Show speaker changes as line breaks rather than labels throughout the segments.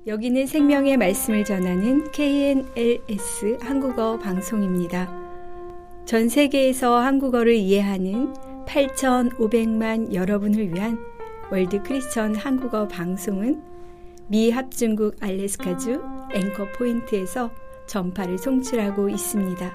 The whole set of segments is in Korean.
여기는 생명의 말씀을 전하는 KNLS 한국어 방송입니다. 전 세계에서 한국어를 이해하는 8,500만 여러분을 위한 월드 크리스천 한국어 방송은 미 합중국 알래스카주 앵커 포인트에서 전파를 송출하고 있습니다.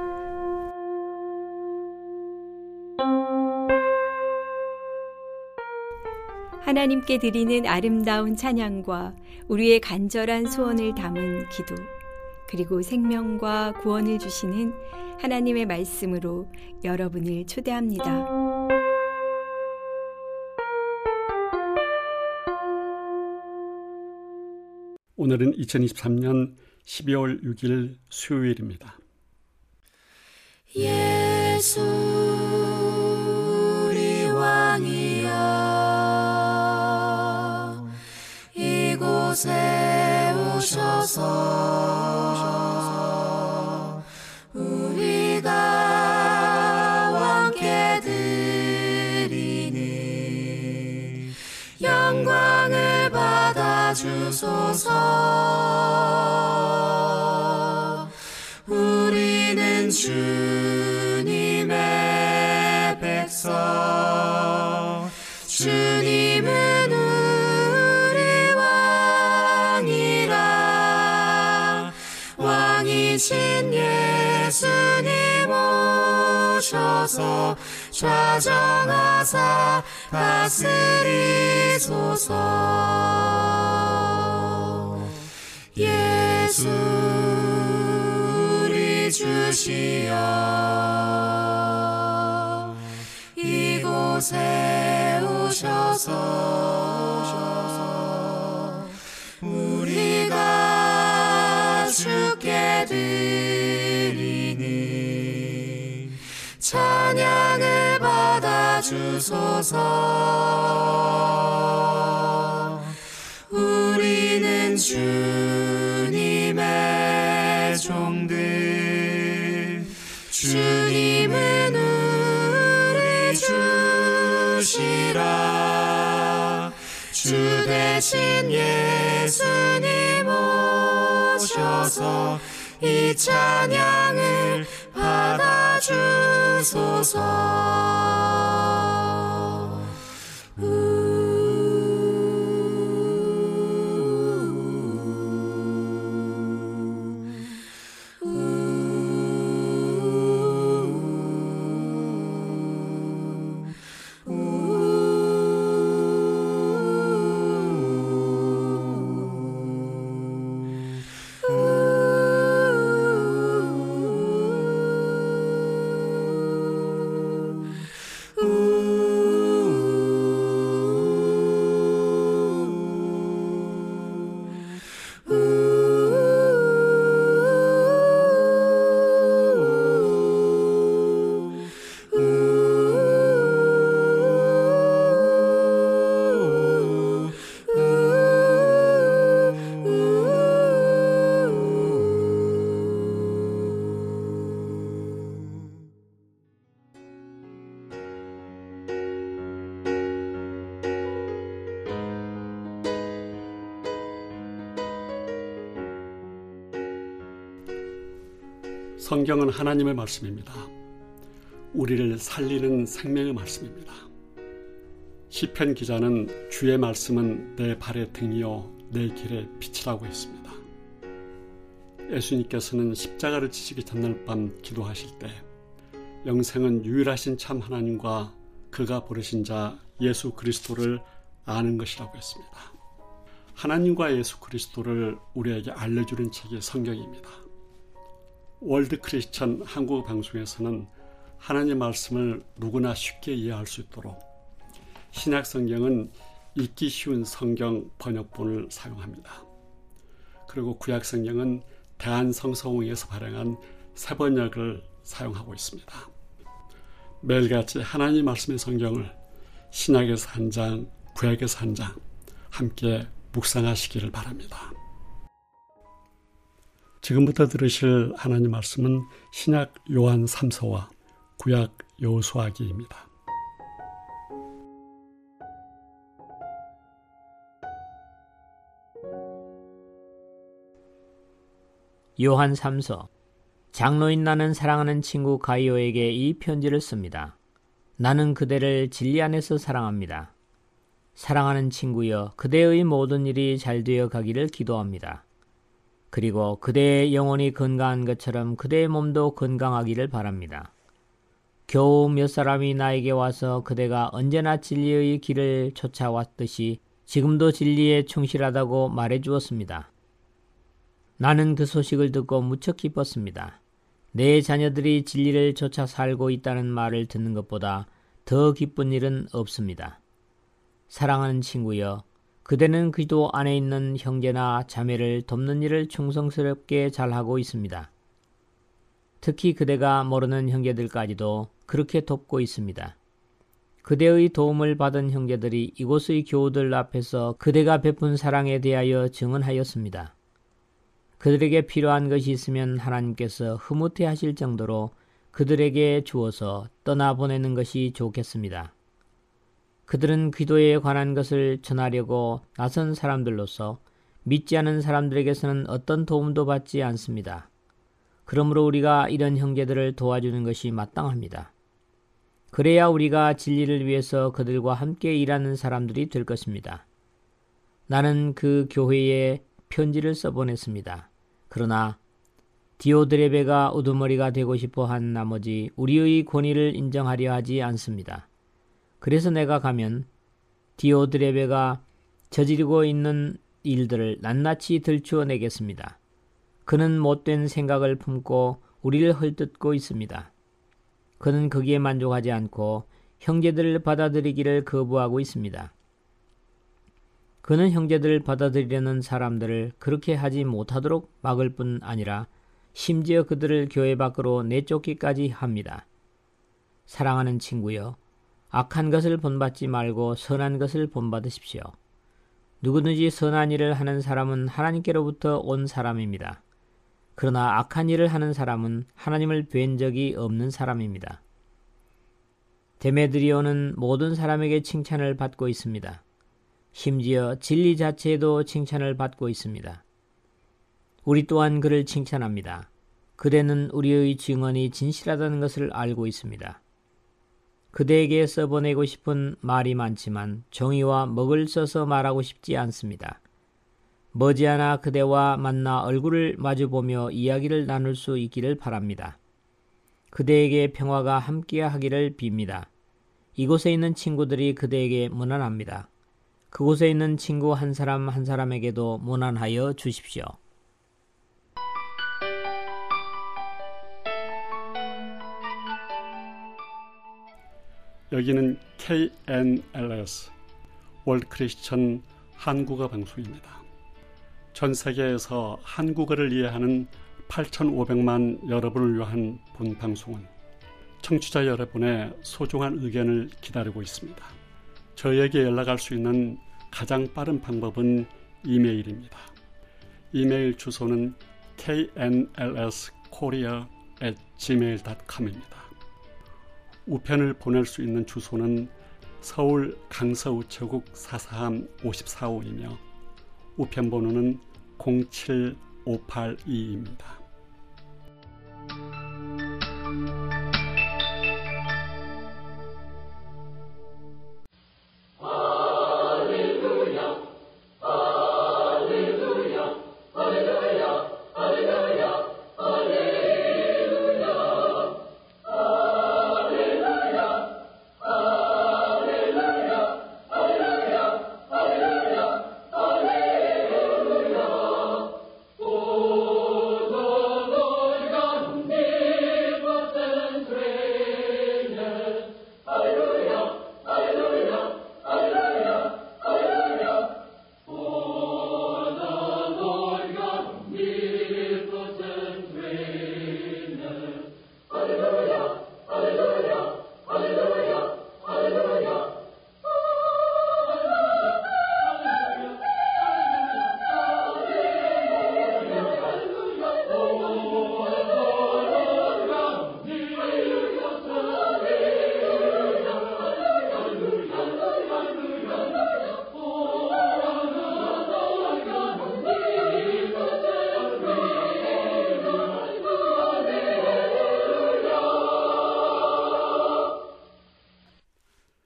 하나님께 드리는 아름다운 찬양과 우리의 간절한 소원을 담은 기도, 그리고 생명과 구원을 주시는 하나님의 말씀으로 여러분을 초대합니다.
오늘은 2023년 12월 6일 수요일입니다.
예수 우리 왕이여, 이곳에 오셔서 우리가 왕께 드리니 영광을 받아주소서. 우리는 주님의 백성, 주님은 우리 왕이라. 왕이신 예수님 오셔서 좌정하사 다스리소서. 예수 우리 주시여, 이곳에 오셔서 우리가 주께 드리니 찬양을 받아주소서. 우리는 주님의 종들, 주님은 우리 주시라. 주 대신 예수님 오셔서 이 찬양을 받아주소서.
성경은 하나님의 말씀입니다. 우리를 살리는 생명의 말씀입니다. 시편 기자는 주의 말씀은 내 발의 등이요 내 길의 빛이라고 했습니다. 예수님께서는 십자가를 지시기 전날 밤 기도하실 때 영생은 유일하신 참 하나님과 그가 부르신 자 예수 그리스도를 아는 것이라고 했습니다. 하나님과 예수 그리스도를 우리에게 알려주는 책이 성경입니다. 월드 크리스천 한국어 방송에서는 하나님의 말씀을 누구나 쉽게 이해할 수 있도록 신약 성경은 읽기 쉬운 성경 번역본을 사용합니다. 그리고 구약 성경은 대한성서공회에서 발행한 새 번역을 사용하고 있습니다. 매일같이 하나님 말씀의 성경을 신약에서 한 장, 구약에서 한 장 함께 묵상하시기를 바랍니다. 지금부터 들으실 하나님 말씀은 신약 요한 3서와 구약 여호수아기입니다.
요한 3서. 장로인 나는 사랑하는 친구 가이오에게 이 편지를 씁니다. 나는 그대를 진리 안에서 사랑합니다. 사랑하는 친구여, 그대의 모든 일이 잘 되어 가기를 기도합니다. 그리고 그대의 영혼이 건강한 것처럼 그대의 몸도 건강하기를 바랍니다. 겨우 몇 사람이 나에게 와서 그대가 언제나 진리의 길을 쫓아왔듯이 지금도 진리에 충실하다고 말해 주었습니다. 나는 그 소식을 듣고 무척 기뻤습니다. 내 자녀들이 진리를 쫓아 살고 있다는 말을 듣는 것보다 더 기쁜 일은 없습니다. 사랑하는 친구여, 그대는 기도 안에 있는 형제나 자매를 돕는 일을 충성스럽게 잘하고 있습니다. 특히 그대가 모르는 형제들까지도 그렇게 돕고 있습니다. 그대의 도움을 받은 형제들이 이곳의 교우들 앞에서 그대가 베푼 사랑에 대하여 증언하였습니다. 그들에게 필요한 것이 있으면 하나님께서 흐뭇해 하실 정도로 그들에게 주어서 떠나보내는 것이 좋겠습니다. 그들은 기도에 관한 것을 전하려고 나선 사람들로서 믿지 않은 사람들에게서는 어떤 도움도 받지 않습니다. 그러므로 우리가 이런 형제들을 도와주는 것이 마땅합니다. 그래야 우리가 진리를 위해서 그들과 함께 일하는 사람들이 될 것입니다. 나는 그 교회에 편지를 써보냈습니다. 그러나 디오드레베가 우두머리가 되고 싶어 한 나머지 우리의 권위를 인정하려 하지 않습니다. 그래서 내가 가면 디오드레베가 저지르고 있는 일들을 낱낱이 들추어내겠습니다. 그는 못된 생각을 품고 우리를 헐뜯고 있습니다. 그는 거기에 만족하지 않고 형제들을 받아들이기를 거부하고 있습니다. 그는 형제들을 받아들이려는 사람들을 그렇게 하지 못하도록 막을 뿐 아니라 심지어 그들을 교회 밖으로 내쫓기까지 합니다. 사랑하는 친구여, 악한 것을 본받지 말고 선한 것을 본받으십시오. 누구든지 선한 일을 하는 사람은 하나님께로부터 온 사람입니다. 그러나 악한 일을 하는 사람은 하나님을 뵌 적이 없는 사람입니다. 데메드리오는 모든 사람에게 칭찬을 받고 있습니다. 심지어 진리 자체에도 칭찬을 받고 있습니다. 우리 또한 그를 칭찬합니다. 그대는 우리의 증언이 진실하다는 것을 알고 있습니다. 그대에게 써보내고 싶은 말이 많지만 종이와 먹을 써서 말하고 싶지 않습니다. 머지않아 그대와 만나 얼굴을 마주보며 이야기를 나눌 수 있기를 바랍니다. 그대에게 평화가 함께하기를 빕니다. 이곳에 있는 친구들이 그대에게 문안합니다. 그곳에 있는 친구 한 사람 한 사람에게도 문안하여 주십시오.
여기는 KNLS 월드 크리스천 한국어 방송입니다. 전 세계에서 한국어를 이해하는 8,500만 여러분을 위한 본 방송은 청취자 여러분의 소중한 의견을 기다리고 있습니다. 저희에게 연락할 수 있는 가장 빠른 방법은 이메일입니다. 이메일 주소는 knlskorea@gmail.com입니다. 우편을 보낼 수 있는 주소는 서울 강서우체국 443 54호이며 우편번호는 07582입니다.
Oh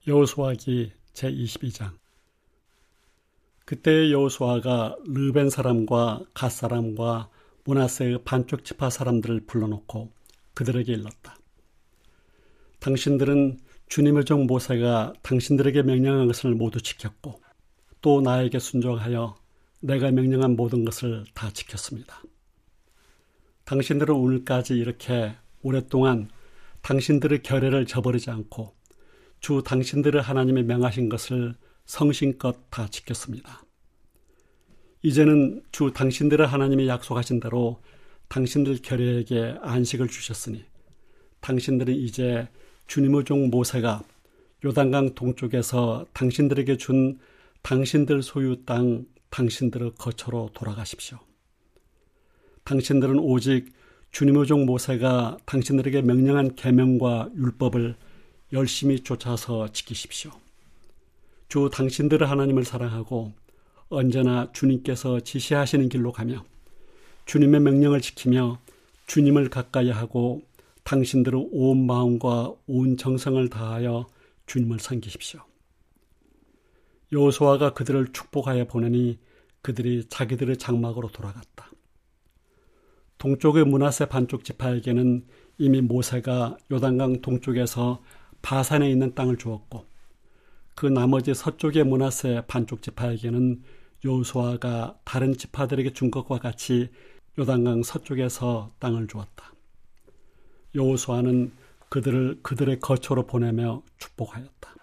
여호수아기 제22장. 그때 여호수아가 르벤 사람과 갓 사람과 므낫세의 반쪽 지파 사람들을 불러놓고 그들에게 일렀다. 당신들은 주님의 종 모세가 당신들에게 명령한 것을 모두 지켰고 또 나에게 순종하여 내가 명령한 모든 것을 다 지켰습니다. 당신들은 오늘까지 이렇게 오랫동안 당신들의 결례를 저버리지 않고 주 당신들의 하나님이 명하신 것을 성심껏 다 지켰습니다. 이제는 주 당신들의 하나님이 약속하신 대로 당신들 결례에게 안식을 주셨으니 당신들은 이제 주님의 종 모세가 요단강 동쪽에서 당신들에게 준 당신들 소유 땅 당신들의 거처로 돌아가십시오. 당신들은 오직 주님의 종 모세가 당신들에게 명령한 계명과 율법을 열심히 쫓아서 지키십시오. 주 당신들의 하나님을 사랑하고 언제나 주님께서 지시하시는 길로 가며 주님의 명령을 지키며 주님을 가까이 하고 당신들의 온 마음과 온 정성을 다하여 주님을 섬기십시오. 여호수아가 그들을 축복하여 보내니 그들이 자기들의 장막으로 돌아갔다. 동쪽의 므낫세 반쪽 지파에게는 이미 모세가 요단강 동쪽에서 바산에 있는 땅을 주었고 그 나머지 서쪽의 므낫세 반쪽 지파에게는 여호수아가 다른 지파들에게 준 것과 같이 요단강 서쪽에서 땅을 주었다. 여호수아는 그들을 그들의 거처로 보내며 축복하였다.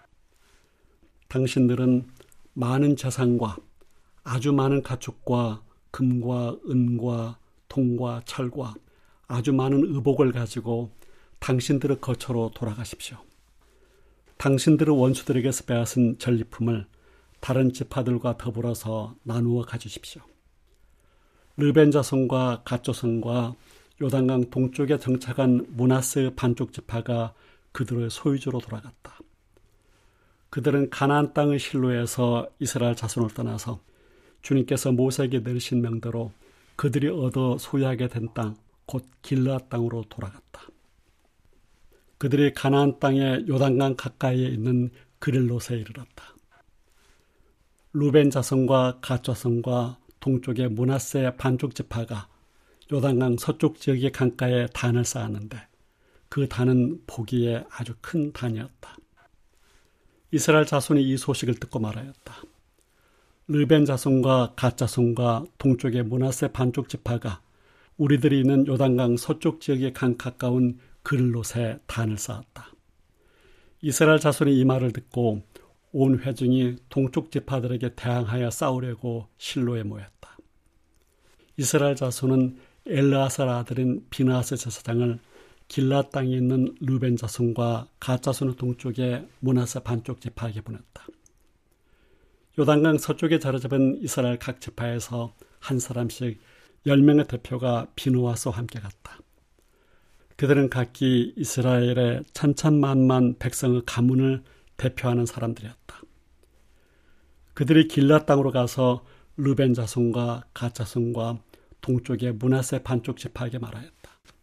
당신들은 많은 재산과 아주 많은 가축과 금과 은과 동과 철과 아주 많은 의복을 가지고 당신들의 거처로 돌아가십시오. 당신들의 원수들에게서 빼앗은 전리품을 다른 지파들과 더불어서 나누어 가지십시오. 르벤 자손과 갓 자손과 요단강 동쪽에 정착한 므낫세 반쪽 지파가 그들의 소유주로 돌아갔다. 그들은 가나안 땅의 실로에서 이스라엘 자손을 떠나서 주님께서 모세에게 내리신 명대로 그들이 얻어 소유하게 된 땅, 곧 길르앗 땅으로 돌아갔다. 그들이 가나안 땅의 요단강 가까이에 있는 그릴롯에 이르렀다. 루벤 자손과 갓 자손과 동쪽의 므낫세 반쪽 지파가 요단강 서쪽 지역의 강가에 단을 쌓았는데 그 단은 보기에 아주 큰 단이었다. 이스라엘 자손이 이 소식을 듣고 말하였다. 르벤 자손과 갓 자손과 동쪽의 므낫세 반쪽 지파가 우리들이 있는 요단강 서쪽 지역의 강 가까운 그릴롯에 단을 쌓았다. 이스라엘 자손이 이 말을 듣고 온 회중이 동쪽 지파들에게 대항하여 싸우려고 실로에 모였다. 이스라엘 자손은 엘르아살 아들인 비느하스 제사장을 길르앗 땅에 있는 르벤 자손과 갓 자손의 동쪽에 므낫세 반쪽 지파에게 보냈다. 요단강 서쪽에 자리 잡은 이스라엘 각 지파에서 한 사람씩 10명의 대표가 비느하스와 함께 갔다. 그들은 각기 이스라엘의 천천만만 백성의 가문을 대표하는 사람들이었다. 그들이 길르앗 땅으로 가서 르벤 자손과 갓 자손과 동쪽의 므낫세 반쪽 지파에게 말하였다.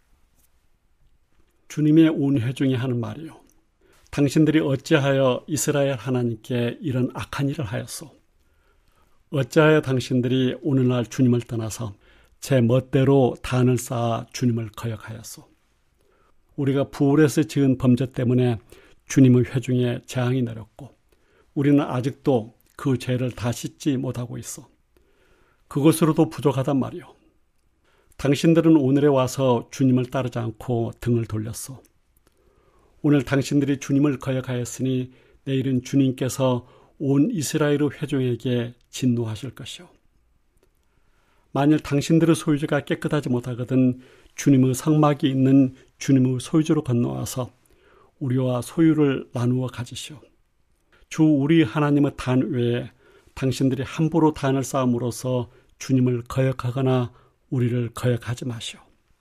주님의 온 회중이 하는 말이요. 당신들이 어찌하여 이스라엘 하나님께 이런 악한 일을 하였소? 어찌하여 당신들이 오늘날 주님을 떠나서 제 멋대로 단을 쌓아 주님을 거역하였소? 우리가 부울에서 지은 범죄 때문에 주님의 회중에 재앙이 내렸고 우리는 아직도 그 죄를 다 씻지 못하고 있어. 그것으로도 부족하단 말이오. 당신들은 오늘에 와서 주님을 따르지 않고 등을 돌렸소. 오늘 당신들이 주님을 거역하였으니 내일은 주님께서 온 이스라엘의 회중에게 진노하실 것이오. 만일 당신들의 소유주가 깨끗하지 못하거든 주님의 성막이 있는 주님의 소유주로 건너와서 우리와 소유를 나누어 가지시오. 주 우리 하나님의 단 외에 당신들이 함부로 단을 쌓음으로써 주님을 거역하거나 우리를 거역하지 마시오.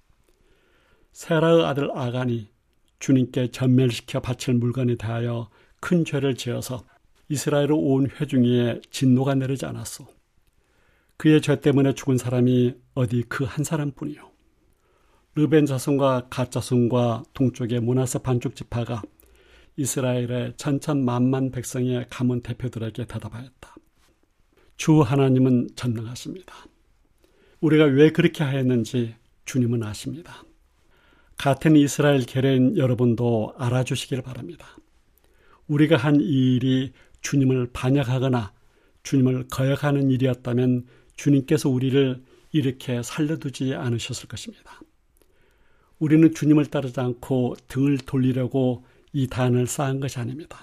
세라의 아들 아간이 주님께 전멸시켜 바칠 물건에 대하여 큰 죄를 지어서 이스라엘의 온 회중에 진노가 내리지 않았소. 그의 죄 때문에 죽은 사람이 어디 그 한 사람뿐이요. 르벤 자손과 갓 자손과 동쪽의 므낫세 반쪽 지파가 이스라엘의 천천만만 백성의 가문 대표들에게 대답하였다. 주 하나님은 전능하십니다. 우리가 왜 그렇게 하였는지 주님은 아십니다. 같은 이스라엘 계례인 여러분도 알아주시길 바랍니다. 우리가 한 이 일이 주님을 반역하거나 주님을 거역하는 일이었다면 주님께서 우리를 이렇게 살려두지 않으셨을 것입니다. 우리는 주님을 따르지 않고 등을 돌리려고 이 단을 쌓은 것이 아닙니다.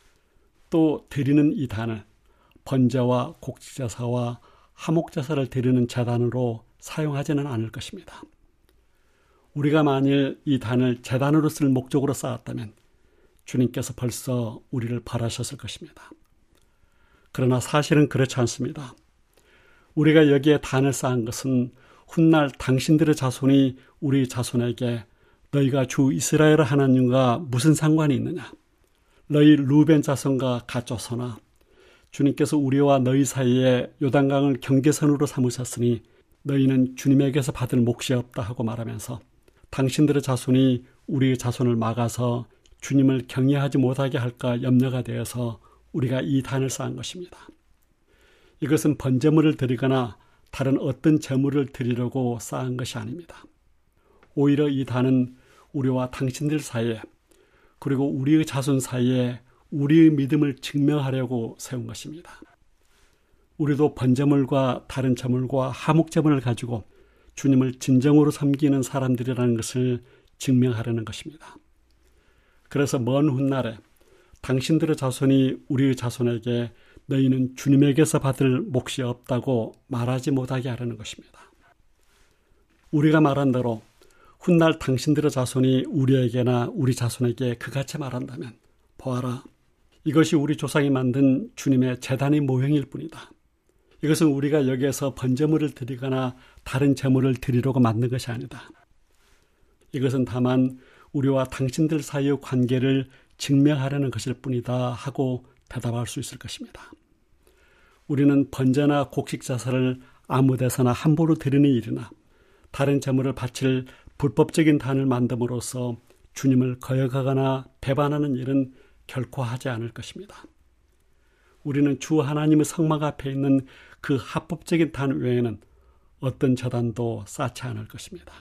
또 드리는 이 단을 번제와 곡식제사와 화목제사를 드리는 제단으로 사용하지는 않을 것입니다. 우리가 만일 이 단을 제단으로 쓸 목적으로 쌓았다면 주님께서 벌써 우리를 벌하셨을 것입니다. 그러나 사실은 그렇지 않습니다. 우리가 여기에 단을 쌓은 것은 훗날 당신들의 자손이 우리 자손에게 너희가 주 이스라엘 하나님과 무슨 상관이 있느냐? 너희 루벤 자손과 갓 자손아, 주님께서 우리와 너희 사이에 요단강을 경계선으로 삼으셨으니 너희는 주님에게서 받을 몫이 없다 하고 말하면서 당신들의 자손이 우리의 자손을 막아서 주님을 경외하지 못하게 할까 염려가 되어서 우리가 이 단을 쌓은 것입니다. 이것은 번제물을 드리거나 다른 어떤 제물을 드리려고 쌓은 것이 아닙니다. 오히려 이 단은 우리와 당신들 사이에 그리고 우리의 자손 사이에 우리의 믿음을 증명하려고 세운 것입니다. 우리도 번제물과 다른 제물과 화목제물을 가지고 주님을 진정으로 섬기는 사람들이라는 것을 증명하려는 것입니다. 그래서 먼 훗날에 당신들의 자손이 우리의 자손에게 너희는 주님에게서 받을 몫이 없다고 말하지 못하게 하려는 것입니다. 우리가 말한 대로 훗날 당신들의 자손이 우리에게나 우리 자손에게 그같이 말한다면 보아라, 이것이 우리 조상이 만든 주님의 제단의 모형일 뿐이다. 이것은 우리가 여기에서 번제물을 드리거나 다른 제물을 드리려고 만든 것이 아니다. 이것은 다만 우리와 당신들 사이의 관계를 증명하려는 것일 뿐이다 하고 대답할 수 있을 것입니다. 우리는 번제나 곡식제사를 아무 데서나 함부로 드리는 일이나 다른 제물을 바칠 불법적인 단을 만듦으로써 주님을 거역하거나 배반하는 일은 결코 하지 않을 것입니다. 우리는 주 하나님의 성막 앞에 있는 그 합법적인 단 외에는 어떤 제단도 쌓지 않을 것입니다.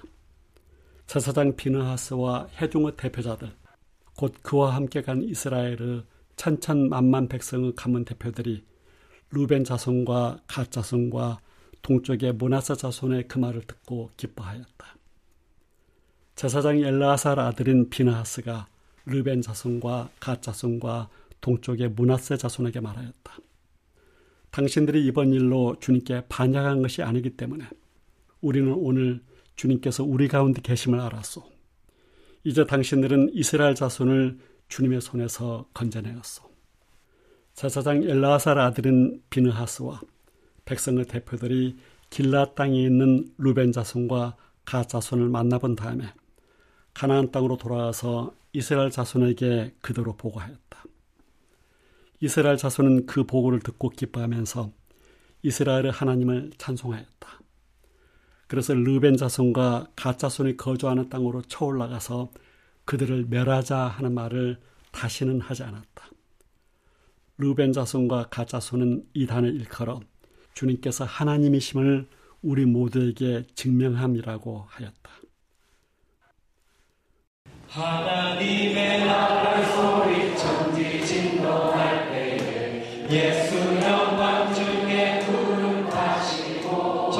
제사장 비느하스와 회중의 대표자들, 곧 그와 함께 간 이스라엘의 천천만만 백성의 가문 대표들이 루벤 자손과 갓 자손과 동쪽의 므낫세 자손의 그 말을 듣고 기뻐하였다. 제사장 엘르아살 아들인 비느하스가 루벤 자손과 갓 자손과 동쪽의 므낫세 자손에게 말하였다. 당신들이 이번 일로 주님께 반역한 것이 아니기 때문에 우리는 오늘 주님께서 우리 가운데 계심을 알았소. 이제 당신들은 이스라엘 자손을 주님의 손에서 건져내었소. 제사장 엘르아살 아들인 비느하스와 백성의 대표들이 길앗 땅에 있는 루벤 자손과 갓 자손을 만나본 다음에 가나안 땅으로 돌아와서 이스라엘 자손에게 그대로 보고하였다. 이스라엘 자손은 그 보고를 듣고 기뻐하면서 이스라엘의 하나님을 찬송하였다. 그래서 르벤 자손과 갓 자손이 거주하는 땅으로 쳐올라가서 그들을 멸하자 하는 말을 다시는 하지 않았다. 르벤 자손과 갓 자손은 이 단을 일컬어 주님께서 하나님이심을 우리 모두에게 증명함이라고 하였다.
하나님의 나팔 소리 천지 진동할 때에 예수 영광 중에 구름 타시고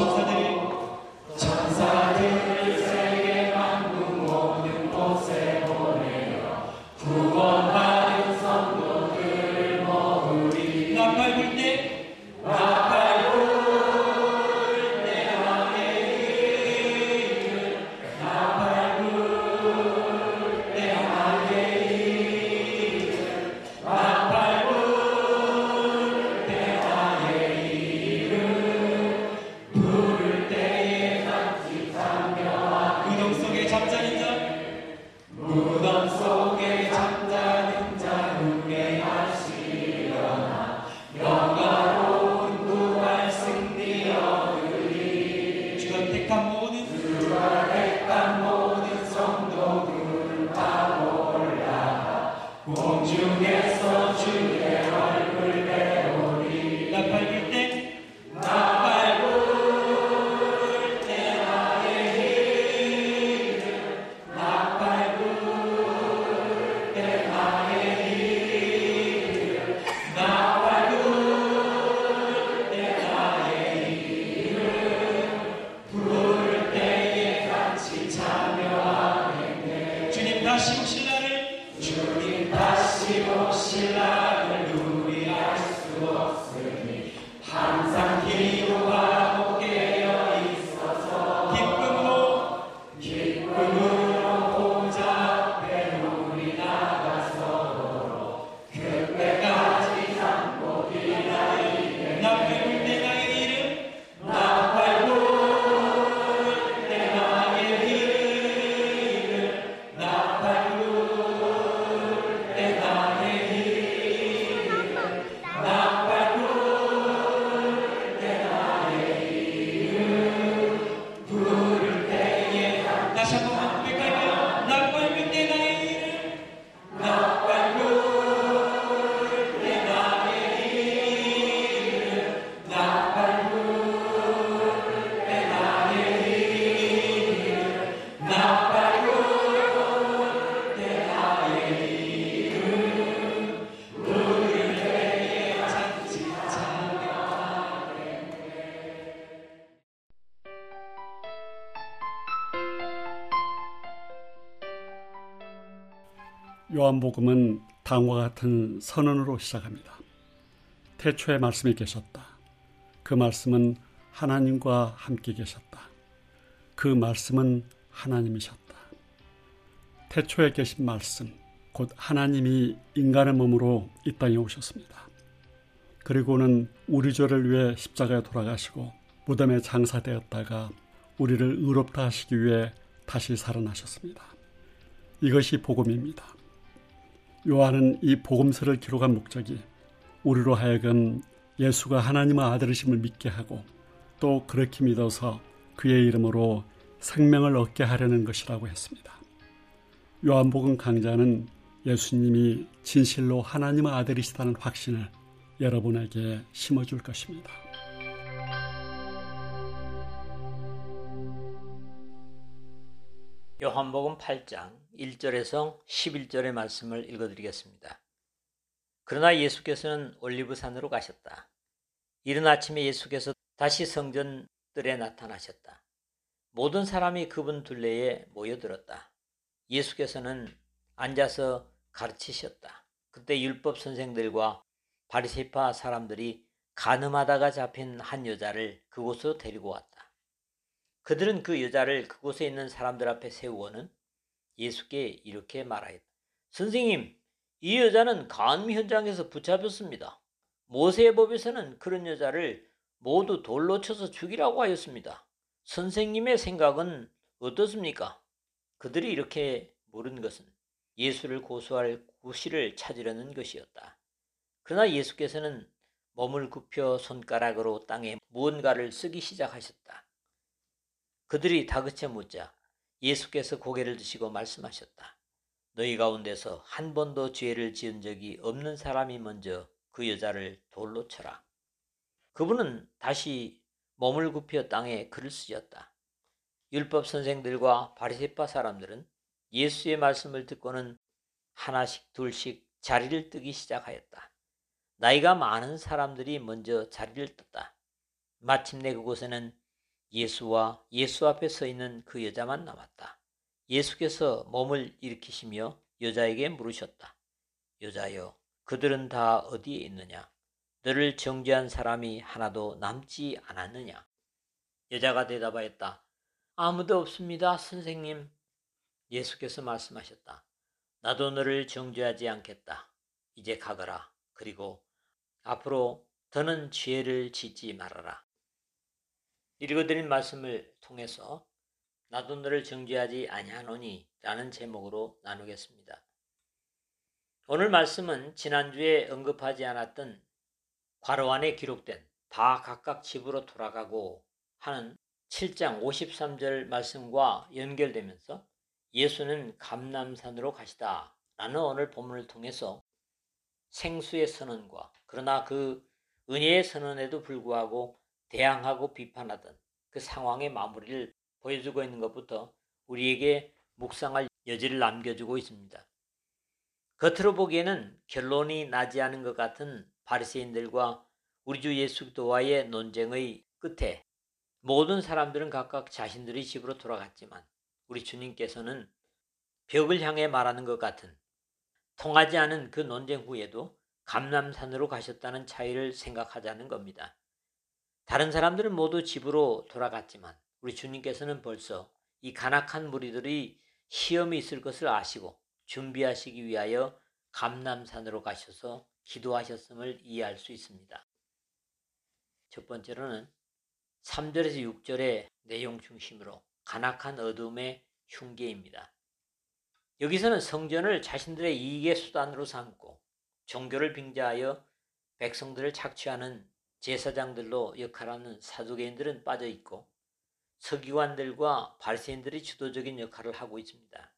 천사들을 세계 만국 모든 곳에 보내어 구원받은 성도들을 모으리. 나팔 불 때 나팔 불 때 왕의 이름 나팔 불 때 왕의 이름 나팔 불
요한복음은 다음과 같은 선언으로 시작합니다. 태초에 말씀이 계셨다. 그 말씀은 하나님과 함께 계셨다. 그 말씀은 하나님이셨다. 태초에 계신 말씀, 곧 하나님이 인간의 몸으로 이 땅에 오셨습니다. 그리고는 우리 죄를 위해 십자가에 돌아가시고 무덤에 장사되었다가 우리를 의롭다 하시기 위해 다시 살아나셨습니다. 이것이 복음입니다. 요한은 이 복음서를 기록한 목적이 우리로 하여금 예수가 하나님의 아들이심을 믿게 하고 또 그렇게 믿어서 그의 이름으로 생명을 얻게 하려는 것이라고 했습니다. 요한복음 강자는 예수님이 진실로 하나님의 아들이시다는 확신을 여러분에게 심어줄 것입니다.
요한복음 8장 1절에서 11절의 말씀을 읽어드리겠습니다. 그러나 예수께서는 올리브산으로 가셨다. 이른 아침에 예수께서 다시 성전들에 나타나셨다. 모든 사람이 그분 둘레에 모여들었다. 예수께서는 앉아서 가르치셨다. 그때 율법 선생들과 바리새파 사람들이 간음하다가 잡힌 한 여자를 그곳으로 데리고 왔다. 그들은 그 여자를 그곳에 있는 사람들 앞에 세우고는 예수께 이렇게 말하였다. 선생님, 이 여자는 간음 현장에서 붙잡혔습니다. 모세의 법에서는 그런 여자를 모두 돌로 쳐서 죽이라고 하였습니다. 선생님의 생각은 어떻습니까? 그들이 이렇게 물은 것은 예수를 고소할 구실을 찾으려는 것이었다. 그러나 예수께서는 몸을 굽혀 손가락으로 땅에 무언가를 쓰기 시작하셨다. 그들이 다그쳐 묻자 예수께서 고개를 드시고 말씀하셨다. 너희 가운데서 한 번도 죄를 지은 적이 없는 사람이 먼저 그 여자를 돌로 쳐라. 그분은 다시 몸을 굽혀 땅에 글을 쓰셨다. 율법 선생들과 바리새파 사람들은 예수의 말씀을 듣고는 하나씩 둘씩 자리를 뜨기 시작하였다. 나이가 많은 사람들이 먼저 자리를 떴다. 마침내 그곳에는 예수와 예수 앞에 서 있는 그 여자만 남았다. 예수께서 몸을 일으키시며 여자에게 물으셨다. 여자여, 그들은 다 어디에 있느냐? 너를 정죄한 사람이 하나도 남지 않았느냐? 여자가 대답하였다. 아무도 없습니다, 선생님. 예수께서 말씀하셨다. 나도 너를 정죄하지 않겠다. 이제 가거라. 그리고 앞으로 더는 죄를 짓지 말아라. 읽어드린 말씀을 통해서 나도 너를 정죄하지 아니하노니 라는 제목으로 나누겠습니다. 오늘 말씀은 지난주에 언급하지 않았던 괄호 안에 기록된 다 각각 집으로 돌아가고 하는 7장 53절 말씀과 연결되면서 예수는 감람산으로 가시다 라는 오늘 본문을 통해서 생수의 선언과 그러나 그 은혜의 선언에도 불구하고 대항하고 비판하던 그 상황의 마무리를 보여주고 있는 것부터 우리에게 묵상할 여지를 남겨주고 있습니다. 겉으로 보기에는 결론이 나지 않은 것 같은 바리새인들과 우리 주 예수 그리스도와의 논쟁의 끝에 모든 사람들은 각각 자신들의 집으로 돌아갔지만 우리 주님께서는 벽을 향해 말하는 것 같은 통하지 않은 그 논쟁 후에도 감람산으로 가셨다는 차이를 생각하자는 겁니다. 다른 사람들은 모두 집으로 돌아갔지만 우리 주님께서는 벌써 이 간악한 무리들이 시험이 있을 것을 아시고 준비하시기 위하여 감람산으로 가셔서 기도하셨음을 이해할 수 있습니다. 첫 번째로는 3절에서 6절의 내용 중심으로 간악한 어둠의 흉계입니다. 여기서는 성전을 자신들의 이익의 수단으로 삼고 종교를 빙자하여 백성들을 착취하는 제사장들로 역할하는 사두개인들은 빠져있고 서기관들과 바리새인들이 주도적인 역할을 하고 있습니다.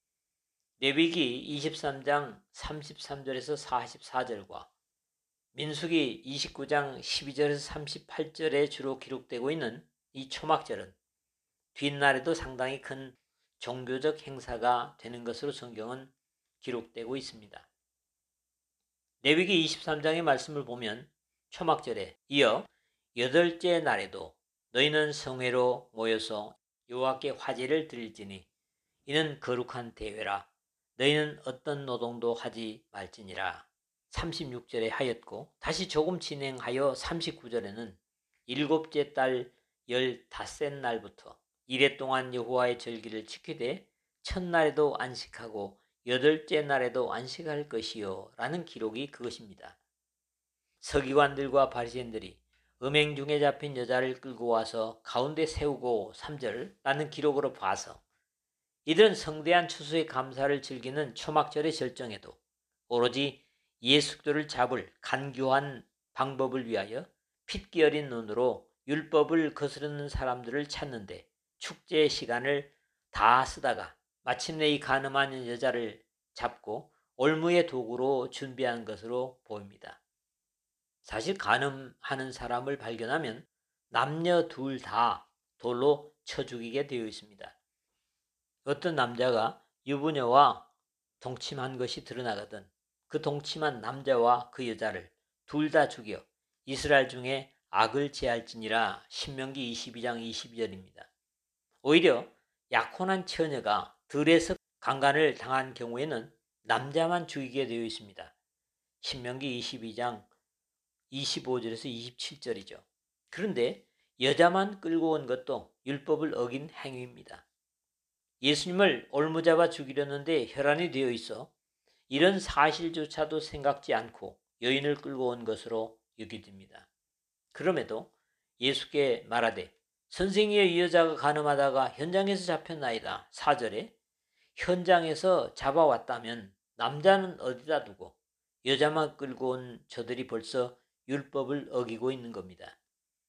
레위기 23장 33절에서 44절과 민수기 29장 12절에서 38절에 주로 기록되고 있는 이 초막절은 뒷날에도 상당히 큰 종교적 행사가 되는 것으로 성경은 기록되고 있습니다. 레위기 23장의 말씀을 보면 초막절에 이어 8째 날에도 너희는 성회로 모여서 여호와께 화제를 드릴지니 이는 거룩한 대회라. 너희는 어떤 노동도 하지 말지니라. 36절에 하였고 다시 조금 진행하여 39절에는 일곱째 달 15셋 날부터 이래 동안 여호와의 절기를 지키되 첫날에도 안식하고 여덟째 날에도 안식할 것이요 라는 기록이 그것입니다. 서기관들과 바리새인들이 음행 중에 잡힌 여자를 끌고 와서 가운데 세우고 3절 라는 기록으로 봐서 이들은 성대한 추수의 감사를 즐기는 초막절의 절정에도 오로지 예수를 잡을 간교한 방법을 위하여 핏기 어린 눈으로 율법을 거스르는 사람들을 찾는데 축제의 시간을 다 쓰다가 마침내 이 간음한 여자를 잡고 올무의 도구로 준비한 것으로 보입니다. 사실 간음하는 사람을 발견하면 남녀 둘 다 돌로 쳐 죽이게 되어 있습니다. 어떤 남자가 유부녀와 동침한 것이 드러나거든 그 동침한 남자와 그 여자를 둘 다 죽여 이스라엘 중에 악을 제할지니라. 신명기 22장 22절입니다. 오히려 약혼한 처녀가 들에서 강간을 당한 경우에는 남자만 죽이게 되어 있습니다. 신명기 22장 25절에서 27절이죠. 그런데 여자만 끌고 온 것도 율법을 어긴 행위입니다. 예수님을 올무잡아 죽이려는데 혈안이 되어 있어 이런 사실조차도 생각지 않고 여인을 끌고 온 것으로 여겨집니다. 그럼에도 예수께 말하되 선생이여 이 여자가 간음하다가 현장에서 잡혔나이다. 4절에 현장에서 잡아왔다면 남자는 어디다 두고 여자만 끌고 온 저들이 벌써 율법을 어기고 있는 겁니다.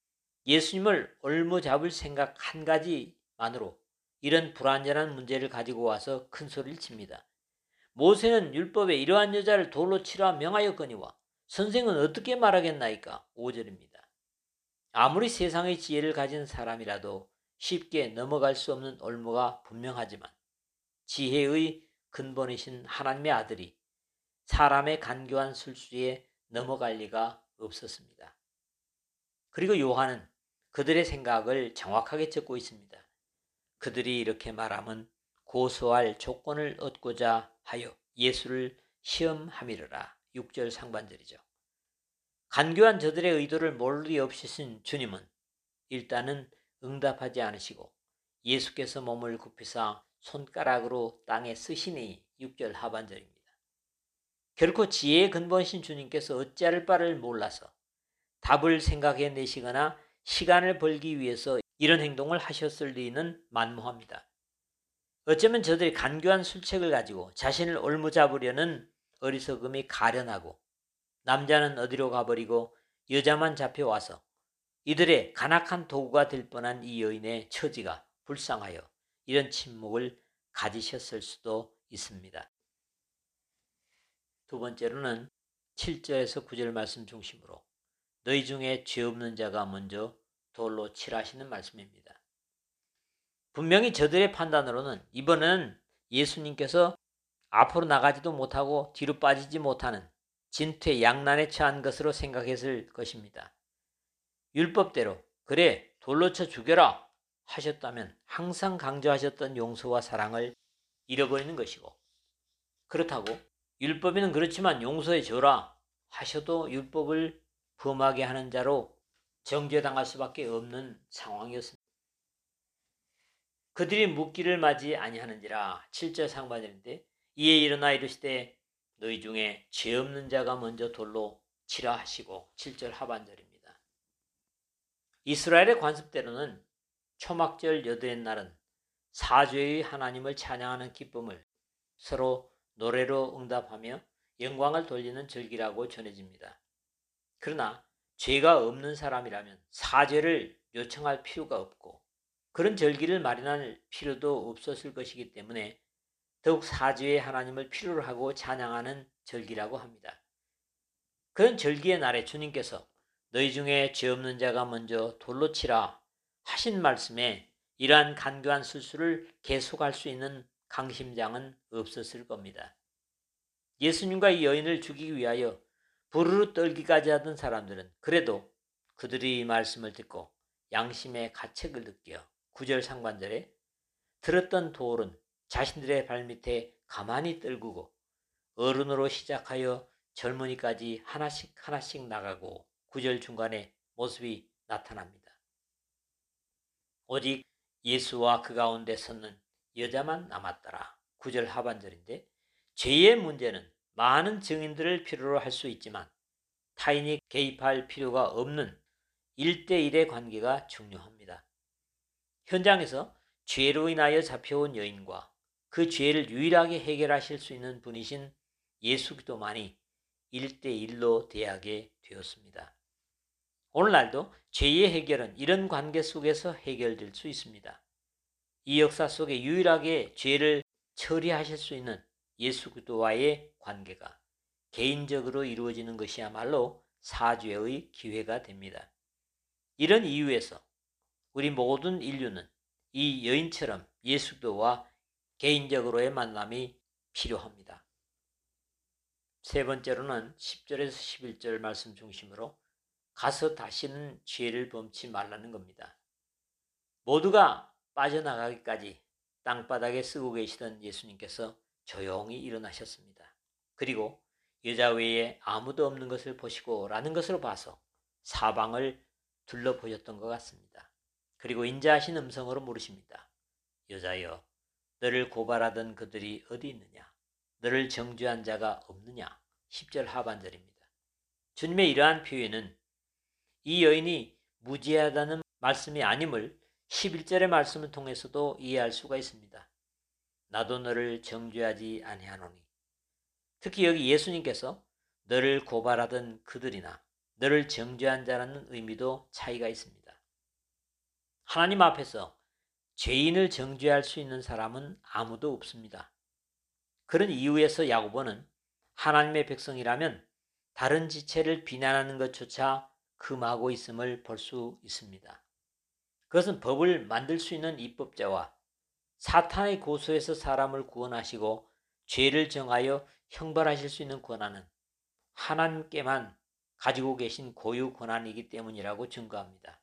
예수님을 올무잡을 생각 한 가지만으로 이런 불완전한 문제를 가지고 와서 큰 소리를 칩니다. 모세는 율법에 이러한 여자를 돌로 치라 명하였거니와 선생은 어떻게 말하겠나이까? 5절입니다. 아무리 세상의 지혜를 가진 사람이라도 쉽게 넘어갈 수 없는 올무가 분명하지만 지혜의 근본이신 하나님의 아들이 사람의 간교한 술수에 넘어갈 리가 없었습니다. 그리고 요한은 그들의 생각을 정확하게 적고 있습니다. 그들이 이렇게 말하면 고소할 조건을 얻고자 하여 예수를 시험함이러라. 6절 상반절이죠. 간교한 저들의 의도를 몰리 없으신 주님은 일단은 응답하지 않으시고 예수께서 몸을 굽히사 손가락으로 땅에 쓰시니 6절 하반절입니다. 결코 지혜의 근본이신 주님께서 어찌할 바를 몰라서 답을 생각해 내시거나 시간을 벌기 위해서 이런 행동을 하셨을 리는 만무합니다. 어쩌면 저들이 간교한 술책을 가지고 자신을 올무잡으려는 어리석음이 가련하고 남자는 어디로 가버리고 여자만 잡혀와서 이들의 간악한 도구가 될 뻔한 이 여인의 처지가 불쌍하여 이런 침묵을 가지셨을 수도 있습니다. 두 번째로는 7절에서 9절 말씀 중심으로 너희 중에 죄 없는 자가 먼저 돌로 칠하시는 말씀입니다. 분명히 저들의 판단으로는 이번은 예수님께서 앞으로 나가지도 못하고 뒤로 빠지지 못하는 진퇴양난에 처한 것으로 생각했을 것입니다. 율법대로 그래 돌로 쳐 죽여라 하셨다면 항상 강조하셨던 용서와 사랑을 잃어버리는 것이고 그렇다고 율법에는 그렇지만 용서해 줘라 하셔도 율법을 범하게 하는 자로 정죄당할 수밖에 없는 상황이었습니다. 그들이 묻기를 맞이 아니하는지라 7절 상반절인데 이에 일어나 이르시되 너희 중에 죄 없는 자가 먼저 돌로 치라 하시고 7절 하반절입니다. 이스라엘의 관습대로는 초막절 여덟 날은 사죄의 하나님을 찬양하는 기쁨을 서로 노래로 응답하며 영광을 돌리는 절기라고 전해집니다. 그러나 죄가 없는 사람이라면 사죄를 요청할 필요가 없고 그런 절기를 마련할 필요도 없었을 것이기 때문에 더욱 사죄의 하나님을 필요로 하고 찬양하는 절기라고 합니다. 그런 절기의 날에 주님께서 너희 중에 죄 없는 자가 먼저 돌로 치라 하신 말씀에 이러한 간교한 술수를 계속할 수 있는 강심장은 없었을 겁니다. 예수님과 이 여인을 죽이기 위하여 부르르 떨기까지 하던 사람들은 그래도 그들이 이 말씀을 듣고 양심의 가책을 느껴 9절 상반절에 들었던 돌은 자신들의 발밑에 가만히 떨구고 어른으로 시작하여 젊은이까지 하나씩 나가고 9절 중간에 모습이 나타납니다. 오직 예수와 그 가운데 섰는 여자만 남았더라. 9절 하반절인데 죄의 문제는 많은 증인들을 필요로 할 수 있지만 타인이 개입할 필요가 없는 1대1의 관계가 중요합니다. 현장에서 죄로 인하여 잡혀온 여인과 그 죄를 유일하게 해결하실 수 있는 분이신 예수 그리스도만이 1대1로 대하게 되었습니다. 오늘날도 죄의 해결은 이런 관계 속에서 해결될 수 있습니다. 이 역사 속에 유일하게 죄를 처리하실 수 있는 예수 그리스도와의 관계가 개인적으로 이루어지는 것이야말로 사죄의 기회가 됩니다. 이런 이유에서 우리 모든 인류는 이 여인처럼 예수 그리스도와 개인적으로의 만남이 필요합니다. 세 번째로는 10절에서 11절 말씀 중심으로 가서 다시는 죄를 범치 말라는 겁니다. 모두가 빠져나가기까지 땅바닥에 쓰고 계시던 예수님께서 조용히 일어나셨습니다. 그리고 여자 외에 아무도 없는 것을 보시고 라는 것으로 봐서 사방을 둘러보셨던 것 같습니다. 그리고 인자하신 음성으로 물으십니다. 여자여, 너를 고발하던 그들이 어디 있느냐? 너를 정죄한 자가 없느냐? 10절 하반절입니다. 주님의 이러한 표현은 이 여인이 무죄하다는 말씀이 아님을 11절의 말씀을 통해서도 이해할 수가 있습니다. 나도 너를 정죄하지 아니하노니. 특히 여기 예수님께서 너를 고발하던 그들이나 너를 정죄한 자라는 의미도 차이가 있습니다. 하나님 앞에서 죄인을 정죄할 수 있는 사람은 아무도 없습니다. 그런 이유에서 야고보는 하나님의 백성이라면 다른 지체를 비난하는 것조차 금하고 있음을 볼 수 있습니다. 그것은 법을 만들 수 있는 입법자와 사탄의 고소에서 사람을 구원하시고 죄를 정하여 형벌하실 수 있는 권한은 하나님께만 가지고 계신 고유 권한이기 때문이라고 증거합니다.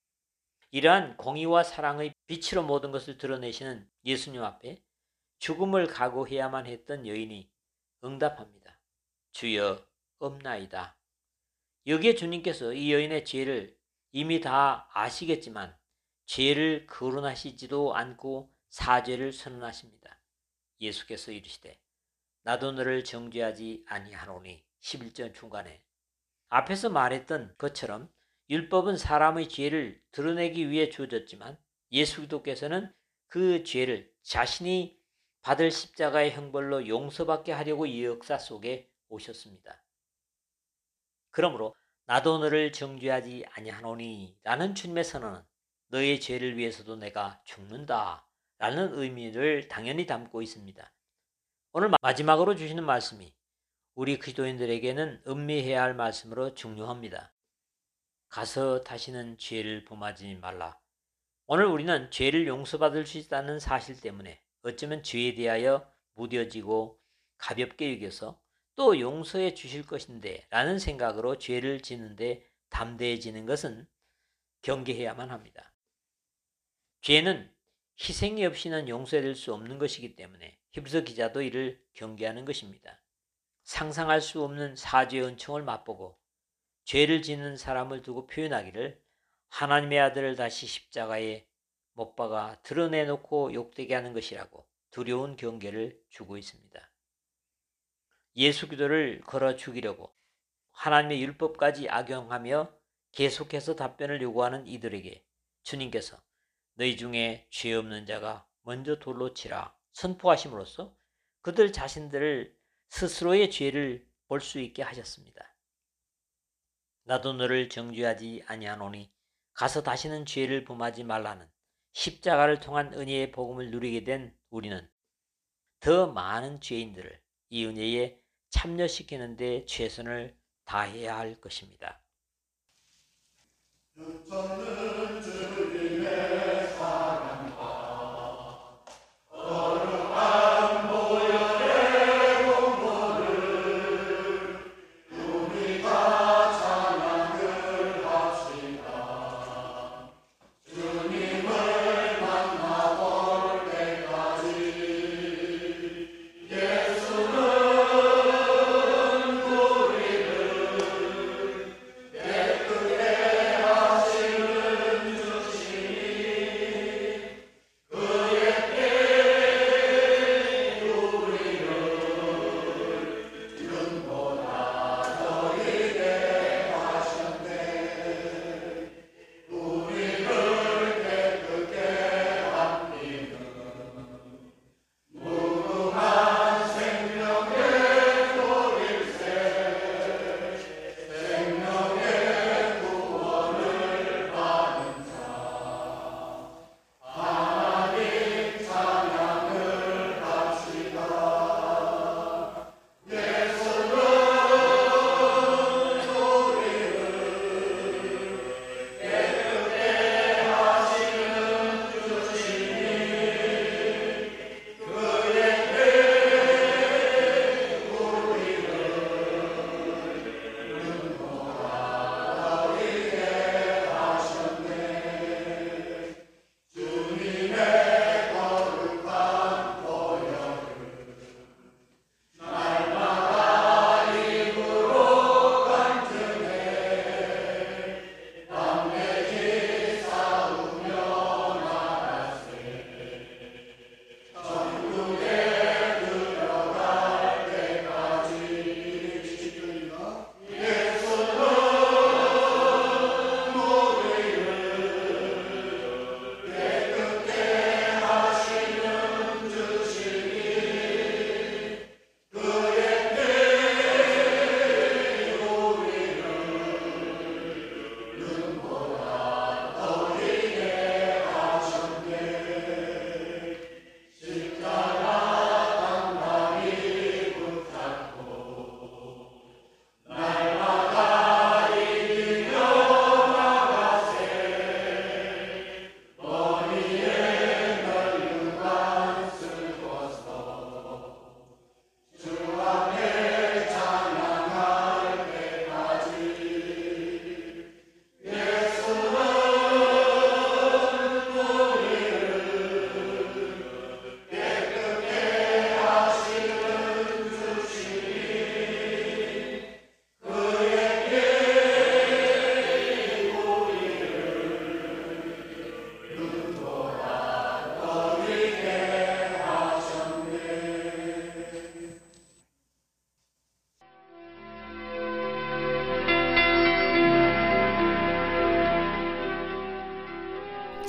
이러한 공의와 사랑의 빛으로 모든 것을 드러내시는 예수님 앞에 죽음을 각오해야만 했던 여인이 응답합니다. 주여, 없나이다. 여기에 주님께서 이 여인의 죄를 이미 다 아시겠지만 죄를 거론하시지도 않고 사죄를 선언하십니다. 예수께서 이르시되 나도 너를 정죄하지 아니하노니 11절 중간에 앞에서 말했던 것처럼 율법은 사람의 죄를 드러내기 위해 주어졌지만 예수 그리스도께서는 그 죄를 자신이 받을 십자가의 형벌로 용서받게 하려고 이 역사 속에 오셨습니다. 그러므로 나도 너를 정죄하지 아니하노니 라는 주님의 선언은 너의 죄를 위해서도 내가 죽는다 라는 의미를 당연히 담고 있습니다. 오늘 마지막으로 주시는 말씀이 우리 그리스도인들에게는 음미해야 할 말씀으로 중요합니다. 가서 다시는 죄를 범하지 말라. 오늘 우리는 죄를 용서받을 수 있다는 사실 때문에 어쩌면 죄에 대하여 무뎌지고 가볍게 여겨서 또 용서해 주실 것인데 라는 생각으로 죄를 짓는데 담대해지는 것은 경계해야만 합니다. 죄는 희생이 없이는 용서될 수 없는 것이기 때문에 히브리서 기자도 이를 경계하는 것입니다. 상상할 수 없는 사죄의 은총을 맛보고 죄를 짓는 사람을 두고 표현하기를 하나님의 아들을 다시 십자가에 못 박아 드러내놓고 욕되게 하는 것이라고 두려운 경계를 주고 있습니다. 예수 그리스도를 걸어 죽이려고 하나님의 율법까지 악용하며 계속해서 답변을 요구하는 이들에게 주님께서 너희 중에 죄 없는 자가 먼저 돌로 치라 선포하심으로써 그들 자신들을 스스로의 죄를 볼 수 있게 하셨습니다. 나도 너를 정죄하지 아니하노니 가서 다시는 죄를 범하지 말라는 십자가를 통한 은혜의 복음을 누리게 된 우리는 더 많은 죄인들을 이 은혜에 참여시키는 데 최선을 다해야 할 것입니다.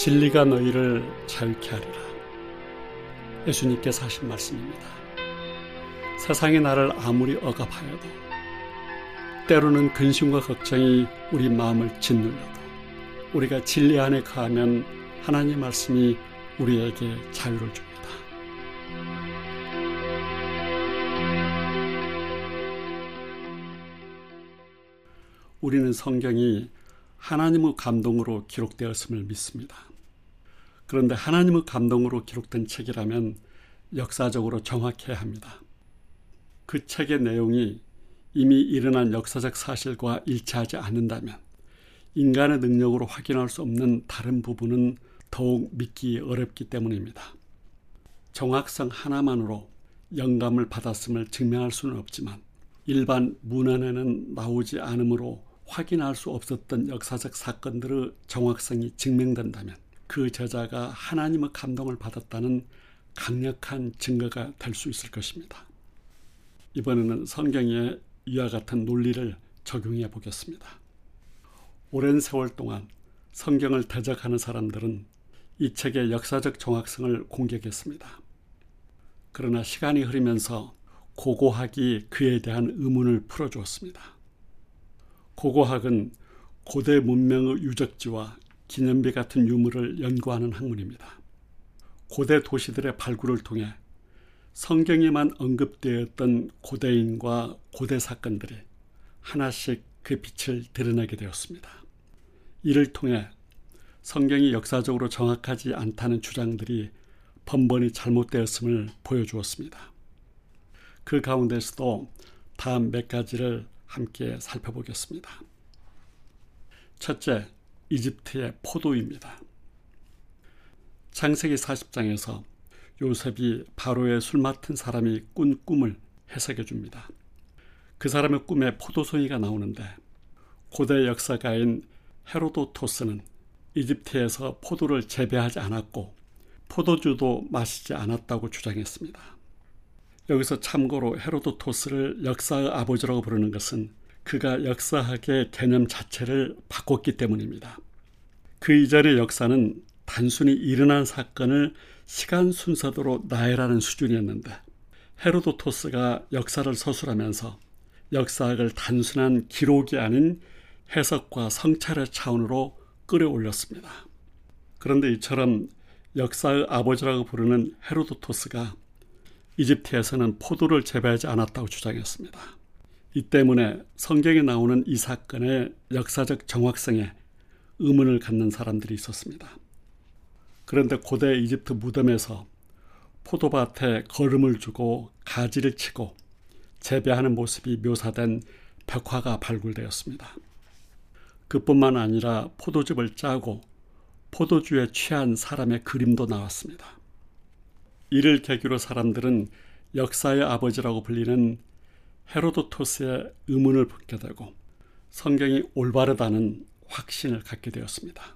진리가 너희를 자유케 하리라. 예수님께서 하신 말씀입니다. 세상이 나를 아무리 억압하여도, 때로는 근심과 걱정이 우리 마음을 짓눌러도, 우리가 진리 안에 거하면 하나님의 말씀이 우리에게 자유를 줍니다. 우리는 성경이 하나님의 감동으로 기록되었음을 믿습니다. 그런데 하나님의 감동으로 기록된 책이라면 역사적으로 정확해야 합니다. 그 책의 내용이 이미 일어난 역사적 사실과 일치하지 않는다면 인간의 능력으로 확인할 수 없는 다른 부분은 더욱 믿기 어렵기 때문입니다. 정확성 하나만으로 영감을 받았음을 증명할 수는 없지만 일반 문헌에는 나오지 않으므로 확인할 수 없었던 역사적 사건들의 정확성이 증명된다면 그 저자가 하나님의 감동을 받았다는 강력한 증거가 될 수 있을 것입니다. 이번에는 성경에 이와 같은 논리를 적용해 보겠습니다. 오랜 세월 동안 성경을 대적하는 사람들은 이 책의 역사적 정확성을 공격했습니다. 그러나 시간이 흐르면서 고고학이 그에 대한 의문을 풀어주었습니다. 고고학은 고대 문명의 유적지와 기념비 같은 유물을 연구하는 학문입니다. 고대 도시들의 발굴을 통해 성경에만 언급되었던 고대인과 고대 사건들이 하나씩 그 빛을 드러내게 되었습니다. 이를 통해 성경이 역사적으로 정확하지 않다는 주장들이 번번이 잘못되었음을 보여주었습니다. 그 가운데서도 다음 몇 가지를 함께 살펴보겠습니다. 첫째, 이집트의 포도입니다. 창세기 40장에서 요셉이 바로의 술 맡은 사람이 꾼 꿈을 해석해 줍니다. 그 사람의 꿈에 포도송이가 나오는데 고대 역사가인 헤로도토스는 이집트에서 포도를 재배하지 않았고 포도주도 마시지 않았다고 주장했습니다. 여기서 참고로 헤로도토스를 역사의 아버지라고 부르는 것은 그가 역사학의 개념 자체를 바꿨기 때문입니다. 그 이전의 역사는 단순히 일어난 사건을 시간 순서대로 나열하는 수준이었는데 헤로도토스가 역사를 서술하면서 역사학을 단순한 기록이 아닌 해석과 성찰의 차원으로 끌어올렸습니다. 그런데 이처럼 역사의 아버지라고 부르는 헤로도토스가 이집트에서는 포도를 재배하지 않았다고 주장했습니다. 이 때문에 성경에 나오는 이 사건의 역사적 정확성에 의문을 갖는 사람들이 있었습니다. 그런데 고대 이집트 무덤에서 포도밭에 거름을 주고 가지를 치고 재배하는 모습이 묘사된 벽화가 발굴되었습니다. 그뿐만 아니라 포도즙을 짜고 포도주에 취한 사람의 그림도 나왔습니다. 이를 계기로 사람들은 역사의 아버지라고 불리는 헤로도토스의 의문을 품게 되고 성경이 올바르다는 확신을 갖게 되었습니다.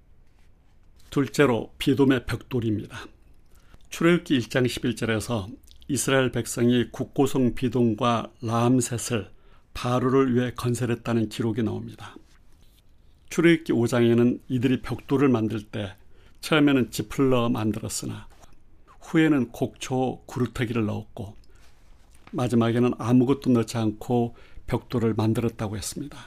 둘째로 비돔의 벽돌입니다. 출애굽기 1장 11절에서 이스라엘 백성이 국고성 비돔과 라암셋을 바로를 위해 건설했다는 기록이 나옵니다. 출애굽기 5장에는 이들이 벽돌을 만들 때 처음에는 짚을 넣어 만들었으나 후에는 곡초, 구루터기를 넣었고 마지막에는 아무것도 넣지 않고 벽돌을 만들었다고 했습니다.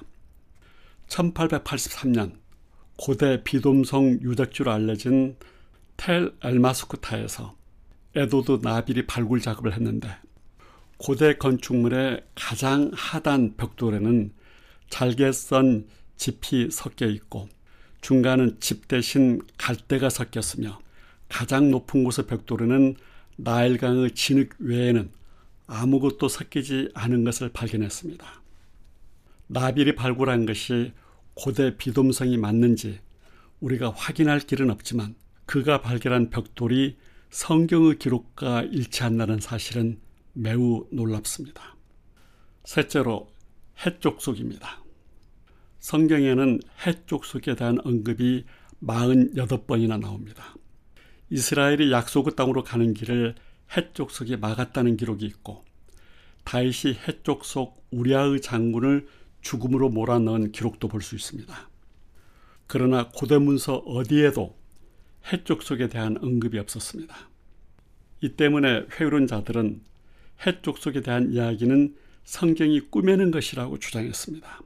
1883년 고대 비돔성 유적지로 알려진 텔 엘마스쿠타에서 에도드 나빌이 발굴 작업을 했는데 고대 건축물의 가장 하단 벽돌에는 잘게 썬 짚이 섞여 있고 중간은 짚 대신 갈대가 섞였으며 가장 높은 곳의 벽돌에는 나일강의 진흙 외에는 아무것도 섞이지 않은 것을 발견했습니다. 나빌이 발굴한 것이 고대 비돔성이 맞는지 우리가 확인할 길은 없지만 그가 발견한 벽돌이 성경의 기록과 일치한다는 사실은 매우 놀랍습니다. 셋째로 헷족속입니다. 성경에는 헷족속에 대한 언급이 48번이나 나옵니다. 이스라엘이 약속의 땅으로 가는 길을 헷족속이 막았다는 기록이 있고 다윗이 헷족속 우리아의 장군을 죽음으로 몰아넣은 기록도 볼 수 있습니다. 그러나 고대 문서 어디에도 헷족속에 대한 언급이 없었습니다. 이 때문에 회의론자들은 헷족속에 대한 이야기는 성경이 꾸며낸 것이라고 주장했습니다.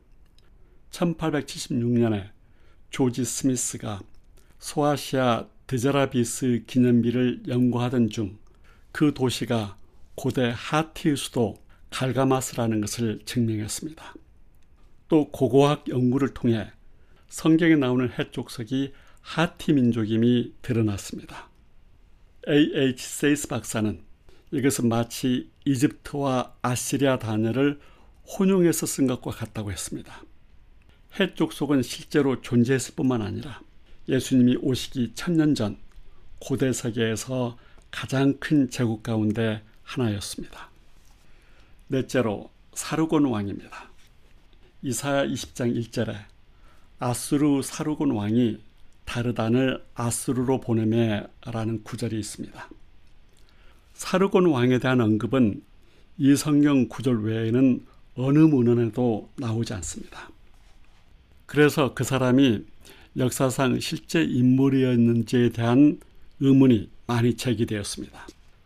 1876년에 조지 스미스가 소아시아 드자라비스 기념비를 연구하던 중 그 도시가 고대 하티의 수도 갈가마스라는 것을 증명했습니다. 또 고고학 연구를 통해 성경에 나오는 헷족속이 하티 민족임이 드러났습니다. A.H. 세이스 박사는 이것은 마치 이집트와 아시리아 단어를 혼용해서 쓴 것과 같다고 했습니다. 헷족속은 실제로 존재했을 뿐만 아니라 예수님이 오시기 1000년 전 고대 세계에서 가장 큰 제국 가운데 하나였습니다. 넷째로 사르곤 왕입니다. 이사야 20장 1절에 아수르 사르곤 왕이 다르단을 아수르로 보내매 라는 구절이 있습니다. 사르곤 왕에 대한 언급은 이 성경 구절 외에는 어느 문헌에도 나오지 않습니다. 그래서 그 사람이 역사상 실제 인물이었는지에 대한 의문이 많이 제기되었습니다.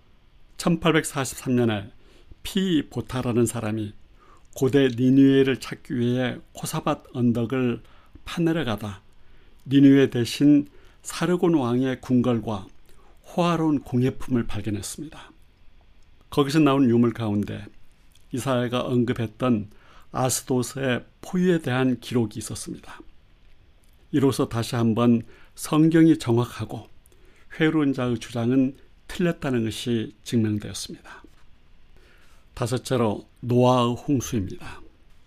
1843년에 피보타라는 사람이 고대 니느웨를 찾기 위해 코사밧 언덕을 파내려가다 니느웨 대신 사르곤 왕의 궁궐과 호화로운 공예품을 발견했습니다. 거기서 나온 유물 가운데 이사야가 언급했던 아스도스의 포유에 대한 기록이 있었습니다. 이로써 다시 한번 성경이 정확하고 회의론자의 주장은 틀렸다는 것이 증명되었습니다. 다섯째로 노아의 홍수입니다.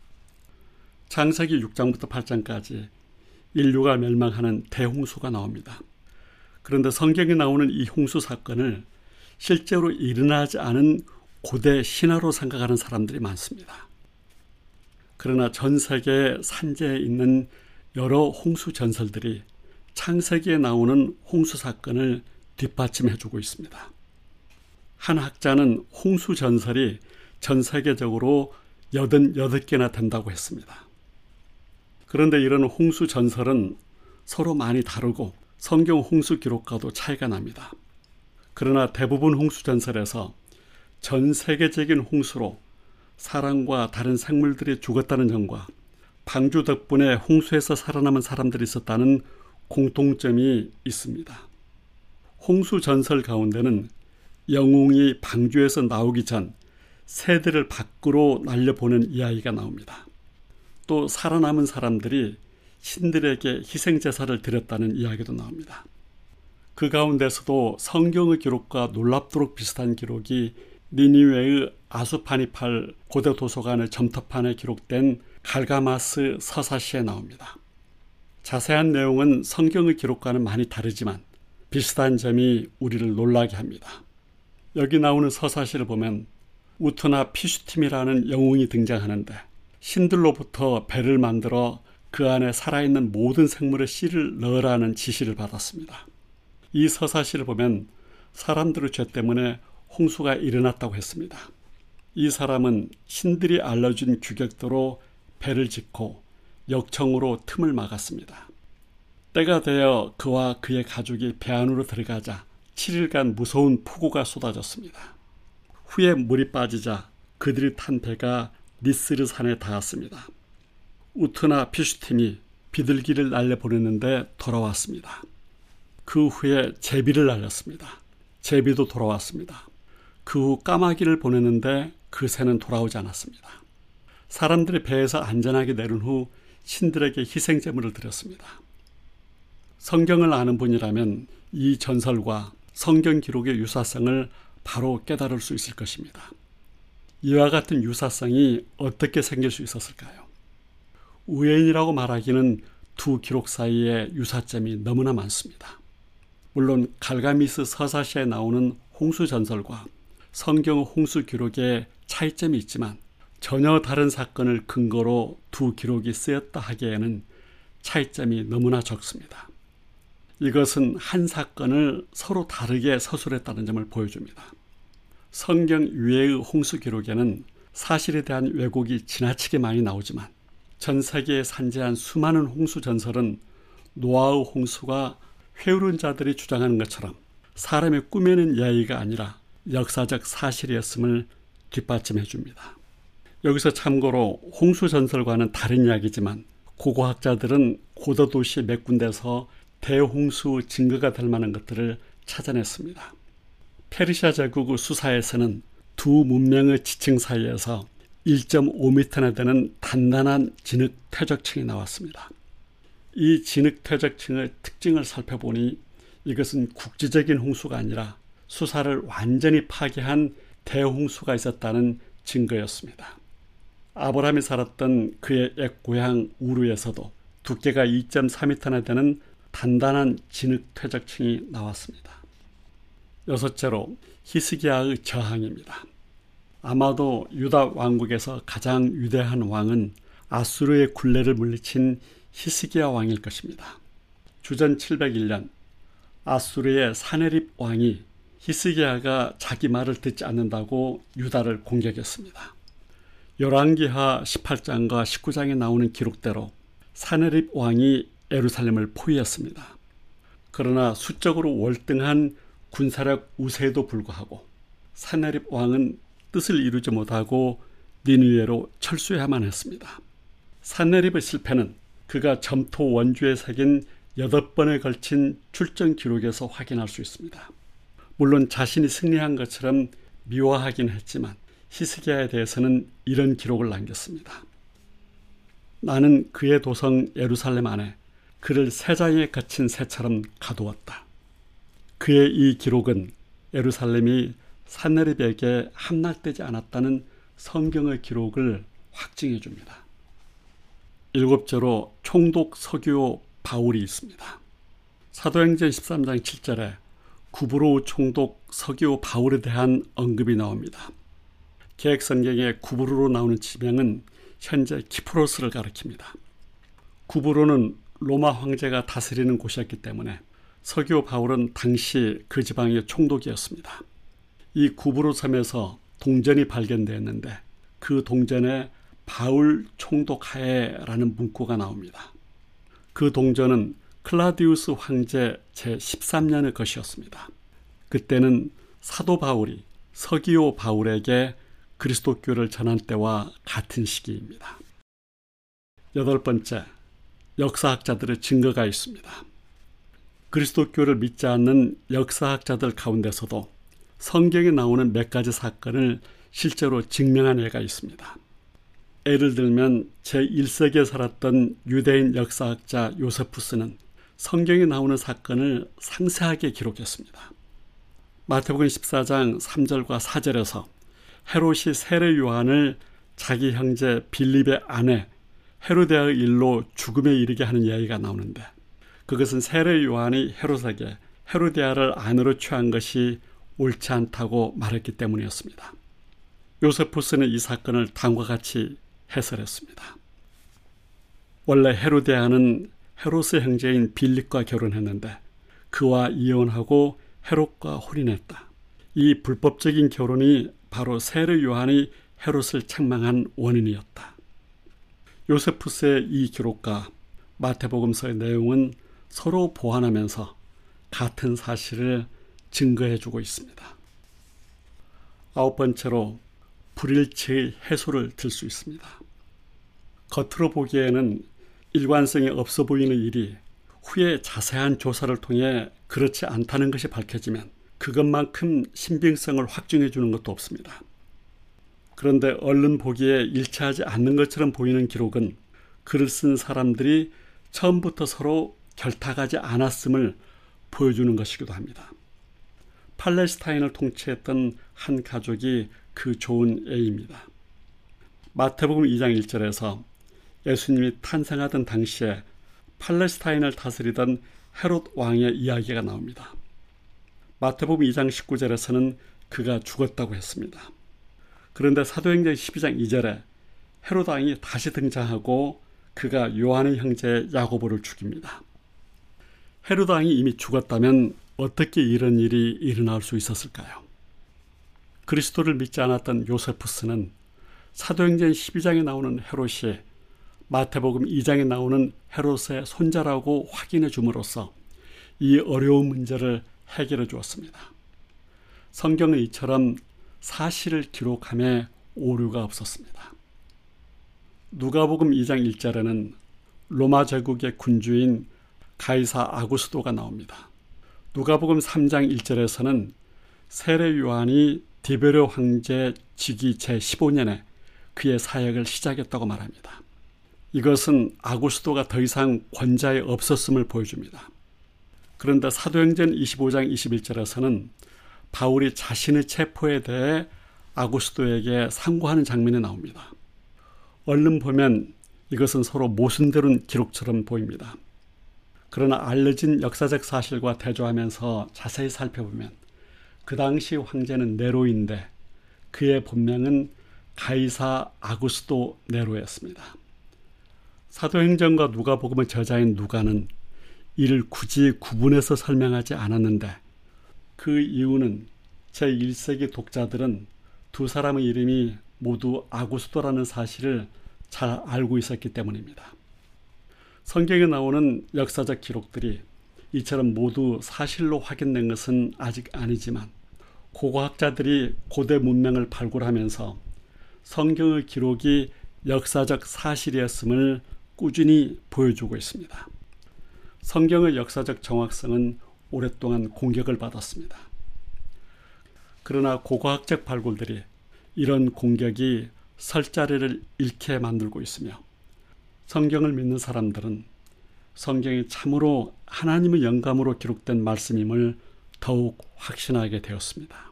창세기 6장부터 8장까지 인류가 멸망하는 대홍수가 나옵니다. 그런데 성경에 나오는 이 홍수 사건을 실제로 일어나지 않은 고대 신화로 생각하는 사람들이 많습니다. 그러나 전 세계 산지에 있는 여러 홍수 전설들이 창세기에 나오는 홍수 사건을 뒷받침해주고 있습니다. 한 학자는 홍수 전설이 전 세계적으로 88개나 된다고 했습니다. 그런데 이런 홍수 전설은 서로 많이 다르고 성경 홍수 기록과도 차이가 납니다. 그러나 대부분 홍수 전설에서 전 세계적인 홍수로 사람과 다른 생물들이 죽었다는 점과 방주 덕분에 홍수에서 살아남은 사람들이 있었다는 공통점이 있습니다. 홍수 전설 가운데는 영웅이 방주에서 나오기 전 새들을 밖으로 날려보낸 이야기가 나옵니다. 또 살아남은 사람들이 신들에게 희생제사를 드렸다는 이야기도 나옵니다. 그 가운데서도 성경의 기록과 놀랍도록 비슷한 기록이 니느웨의 아수파니팔 고대 도서관의 점토판에 기록된 갈가마스 서사시에 나옵니다. 자세한 내용은 성경의 기록과는 많이 다르지만 비슷한 점이 우리를 놀라게 합니다. 여기 나오는 서사시를 보면 우트나 피슈팀이라는 영웅이 등장하는데 신들로부터 배를 만들어 그 안에 살아있는 모든 생물의 씨를 넣으라는 지시를 받았습니다. 이 서사시를 보면 사람들의 죄 때문에 홍수가 일어났다고 했습니다. 이 사람은 신들이 알려준 규격대로 배를 짓고 역청으로 틈을 막았습니다. 때가 되어 그와 그의 가족이 배 안으로 들어가자 7일간 무서운 폭우가 쏟아졌습니다. 후에 물이 빠지자 그들이 탄 배가 니스르 산에 닿았습니다. 우트나 피슈팀이 비둘기를 날려보냈는데 돌아왔습니다. 그 후에 제비를 날렸습니다. 제비도 돌아왔습니다. 그 후 까마귀를 보냈는데 그 새는 돌아오지 않았습니다. 사람들이 배에서 안전하게 내린 후 신들에게 희생제물을 드렸습니다. 성경을 아는 분이라면 이 전설과 성경 기록의 유사성을 바로 깨달을 수 있을 것입니다. 이와 같은 유사성이 어떻게 생길 수 있었을까요? 우연이라고 말하기는 두 기록 사이에 유사점이 너무나 많습니다. 물론 갈가미스 서사시에 나오는 홍수 전설과 성경 홍수 기록에 차이점이 있지만 전혀 다른 사건을 근거로 두 기록이 쓰였다 하기에는 차이점이 너무나 적습니다. 이것은 한 사건을 서로 다르게 서술했다는 점을 보여줍니다. 성경 위의 홍수 기록에는 사실에 대한 왜곡이 지나치게 많이 나오지만 전 세계에 산재한 수많은 홍수 전설은 노아의 홍수가 회오른 자들이 주장하는 것처럼 사람이 꾸며낸 이야기가 아니라 역사적 사실이었음을 뒷받침해 줍니다. 여기서 참고로 홍수 전설과는 다른 이야기지만 고고학자들은 고도도시 몇 군데서 대홍수 증거가 될 만한 것들을 찾아냈습니다. 페르시아 제국 수사에서는 두 문명의 지층 사이에서 1.5m나 되는 단단한 진흙 퇴적층이 나왔습니다. 이 진흙 퇴적층의 특징을 살펴보니 이것은 국지적인 홍수가 아니라 수사를 완전히 파괴한 대홍수가 있었다는 증거였습니다. 아브라함이 살았던 그의 옛 고향 우르에서도 두께가 2.4m나 되는 단단한 진흙 퇴적층이 나왔습니다. 여섯째로 히스기야의 저항입니다. 아마도 유다 왕국에서 가장 위대한 왕은 아수르의 굴레를 물리친 히스기야 왕일 것입니다. 주전 701년 아수르의 사네립 왕이 히스기야가 자기 말을 듣지 않는다고 유다를 공격했습니다. 열왕기하 18장과 19장에 나오는 기록대로 사네립 왕이 예루살렘을 포위했습니다. 그러나 수적으로 월등한 군사력 우세에도 불구하고 사네립 왕은 뜻을 이루지 못하고 니느웨로 철수해야만 했습니다. 사네립의 실패는 그가 점토 원주에 새긴 8번에 걸친 출정 기록에서 확인할 수 있습니다. 물론 자신이 승리한 것처럼 미화하긴 했지만 히스기야에 대해서는 이런 기록을 남겼습니다. 나는 그의 도성 예루살렘 안에 그를 새장에 갇힌 새처럼 가두었다. 그의 이 기록은 예루살렘이 사네립에게 함락되지 않았다는 성경의 기록을 확증해 줍니다. 일곱째로 총독 서기오 바울이 있습니다. 사도행전 13장 7절에 구브로 총독 서기오 바울에 대한 언급이 나옵니다. 개역성경에 구브로로 나오는 지명은 현재 키프로스를 가리킵니다. 구브로는 로마 황제가 다스리는 곳이었기 때문에 서기오 바울은 당시 그 지방의 총독이었습니다. 이 구브로 섬에서 동전이 발견되었는데 그 동전에 바울 총독 하에라는 문구가 나옵니다. 그 동전은 클라디우스 황제 제13년의 것이었습니다. 그때는 사도 바울이 서기오 바울에게 그리스도교를 전한 때와 같은 시기입니다. 여덟 번째, 역사학자들의 증거가 있습니다. 그리스도교를 믿지 않는 역사학자들 가운데서도 성경에 나오는 몇 가지 사건을 실제로 증명한 예가 있습니다. 예를 들면 제1세기에 살았던 유대인 역사학자 요세푸스는 성경에 나오는 사건을 상세하게 기록했습니다. 마태복음 14장 3절과 4절에서 헤롯이 세례 요한을 자기 형제 빌립의 아내 헤로데아의 일로 죽음에 이르게 하는 이야기가 나오는데 그것은 세례 요한이 헤롯에게 헤로데아를 아내로 취한 것이 옳지 않다고 말했기 때문이었습니다. 요세푸스는 이 사건을 다음과 같이 해설했습니다. 원래 헤로데아는 헤롯의 형제인 빌립과 결혼했는데 그와 이혼하고 헤롯과 혼인했다. 이 불법적인 결혼이 바로 세례 요한이 헤롯을 책망한 원인이었다. 요세푸스의 이 기록과 마태복음서의 내용은 서로 보완하면서 같은 사실을 증거해주고 있습니다. 아홉 번째로 불일치의 해소를 들 수 있습니다. 겉으로 보기에는 일관성이 없어 보이는 일이 후에 자세한 조사를 통해 그렇지 않다는 것이 밝혀지면 그것만큼 신빙성을 확증해 주는 것도 없습니다. 그런데 얼른 보기에 일치하지 않는 것처럼 보이는 기록은 글을 쓴 사람들이 처음부터 서로 결탁하지 않았음을 보여주는 것이기도 합니다. 팔레스타인을 통치했던 한 가족이 그 좋은 예입니다. 마태복음 2장 1절에서 예수님이 탄생하던 당시에 팔레스타인을 다스리던 헤롯 왕의 이야기가 나옵니다. 마태복음 2장 19절에서는 그가 죽었다고 했습니다. 그런데 사도행전 12장 2절에 헤롯 왕이 다시 등장하고 그가 요한의 형제 야고보를 죽입니다. 헤롯 왕이 이미 죽었다면 어떻게 이런 일이 일어날 수 있었을까요? 그리스도를 믿지 않았던 요세푸스는 사도행전 12장에 나오는 헤롯이 마태복음 2장에 나오는 헤롯의 손자라고 확인해 줌으로써 이 어려운 문제를 해결해 주었습니다. 성경은 이처럼 사실을 기록함에 오류가 없었습니다. 누가복음 2장 1절에는 로마 제국의 군주인 가이사 아구스도가 나옵니다. 누가복음 3장 1절에서는 세례 요한이 디베르 황제 즉위 제15년에 그의 사역을 시작했다고 말합니다. 이것은 아구스도가 더 이상 권좌에 없었음을 보여줍니다. 그런데 사도행전 25장 21절에서는 바울이 자신의 체포에 대해 아구스도에게 상고하는 장면이 나옵니다. 얼른 보면 이것은 서로 모순되는 기록처럼 보입니다. 그러나 알려진 역사적 사실과 대조하면서 자세히 살펴보면 그 당시 황제는 네로인데 그의 본명은 가이사 아구스도 네로였습니다. 사도행전과 누가복음의 저자인 누가는 이를 굳이 구분해서 설명하지 않았는데 그 이유는 제1세기 독자들은 두 사람의 이름이 모두 아구스도라는 사실을 잘 알고 있었기 때문입니다. 성경에 나오는 역사적 기록들이 이처럼 모두 사실로 확인된 것은 아직 아니지만 고고학자들이 고대 문명을 발굴하면서 성경의 기록이 역사적 사실이었음을 꾸준히 보여주고 있습니다. 성경의 역사적 정확성은 오랫동안 공격을 받았습니다. 그러나 고고학적 발굴들이 이런 공격이 설 자리를 잃게 만들고 있으며 성경을 믿는 사람들은 성경이 참으로 하나님의 영감으로 기록된 말씀임을 더욱 확신하게 되었습니다.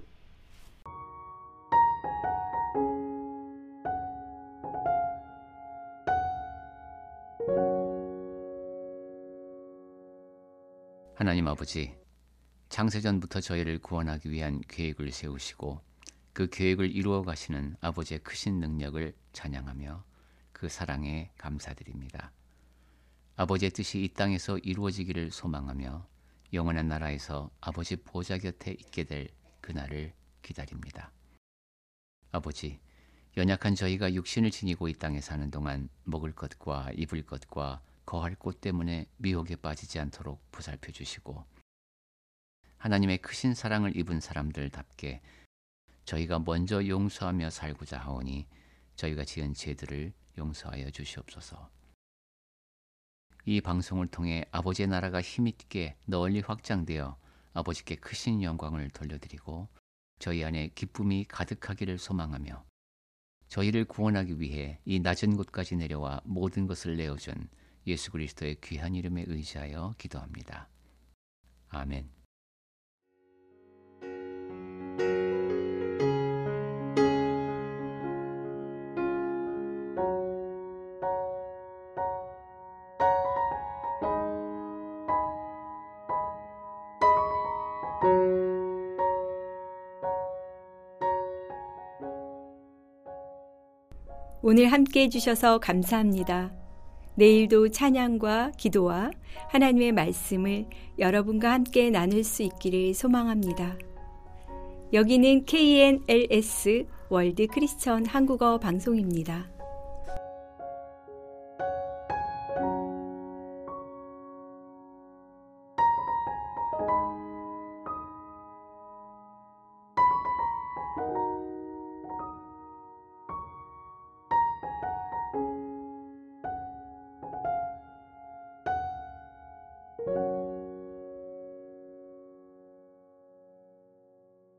하나님 아버지, 창세전부터 저희를 구원하기 위한 계획을 세우시고 그 계획을 이루어 가시는 아버지의 크신 능력을 찬양하며 그 사랑에 감사드립니다. 아버지의 뜻이 이 땅에서 이루어지기를 소망하며 영원한 나라에서 아버지 보좌 곁에 있게 될 그날을 기다립니다. 아버지, 연약한 저희가 육신을 지니고 이 땅에 사는 동안 먹을 것과 입을 것과 거할 곳 때문에 미혹에 빠지지 않도록 보살펴 주시고 하나님의 크신 사랑을 입은 사람들답게 저희가 먼저 용서하며 살고자 하오니 저희가 지은 죄들을 용서하여 주시옵소서. 이 방송을 통해 아버지의 나라가 힘있게 널리 확장되어 아버지께 크신 영광을 돌려드리고 저희 안에 기쁨이 가득하기를 소망하며 저희를 구원하기 위해 이 낮은 곳까지 내려와 모든 것을 내어준 예수 그리스도의 귀한 이름에 의지하여 기도합니다. 아멘.
오늘 함께 해주셔서 감사합니다. 내일도 찬양과 기도와 하나님의 말씀을 여러분과 함께 나눌 수 있기를 소망합니다. 여기는 KNLS 월드 크리스천 한국어 방송입니다.